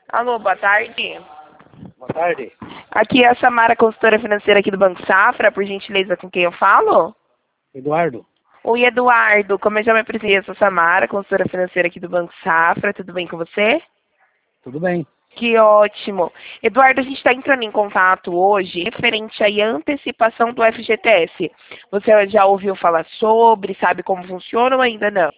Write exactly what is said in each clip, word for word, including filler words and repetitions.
Alô, boa tarde. Boa tarde. Aqui é a Samara, consultora financeira aqui do Banco Safra, por gentileza, com quem eu falo? Eduardo. Oi, Eduardo, como eu já me apresentei, eu sou Samara, consultora financeira aqui do Banco Safra, tudo bem com você? Tudo bem. Que ótimo. Eduardo, a gente está entrando em contato hoje referente aí à antecipação do F G T S. Você já ouviu falar sobre, sabe como funciona ou ainda não?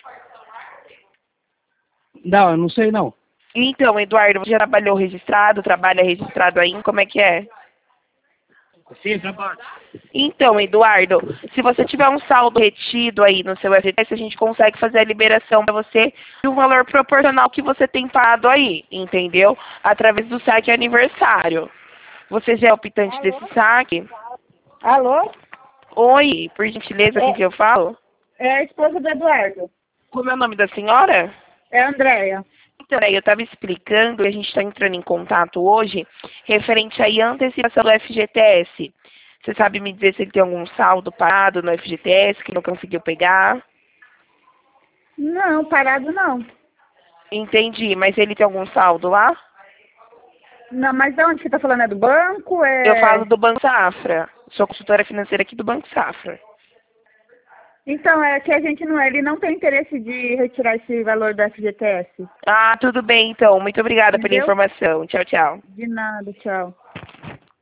Não, eu não sei não. Então, Eduardo, você já trabalhou registrado, trabalha registrado aí, como é que é? Sim, trabalho. Então, Eduardo, se você tiver um saldo retido aí no seu F G T S, a gente consegue fazer a liberação para você de um valor proporcional que você tem pago aí, entendeu? Através do saque aniversário. Você já é optante Alô? desse saque? Alô? Oi, por gentileza, com quem eu falo? É, é a esposa do Eduardo. Como é o nome da senhora? É a Andréia. Então, aí eu estava explicando e a gente está entrando em contato hoje referente aí à antecipação do F G T S. Você sabe me dizer se ele tem algum saldo parado no F G T S que não conseguiu pegar? Não, parado não. Entendi, mas ele tem algum saldo lá? Não, mas de onde você está falando? É do banco? É... Eu falo do Banco Safra. Sou consultora financeira aqui do Banco Safra. Então, é que a gente não, ele não tem interesse de retirar esse valor do F G T S. Ah, tudo bem então. Muito obrigada pela Entendeu? informação. Tchau, tchau. De nada, tchau.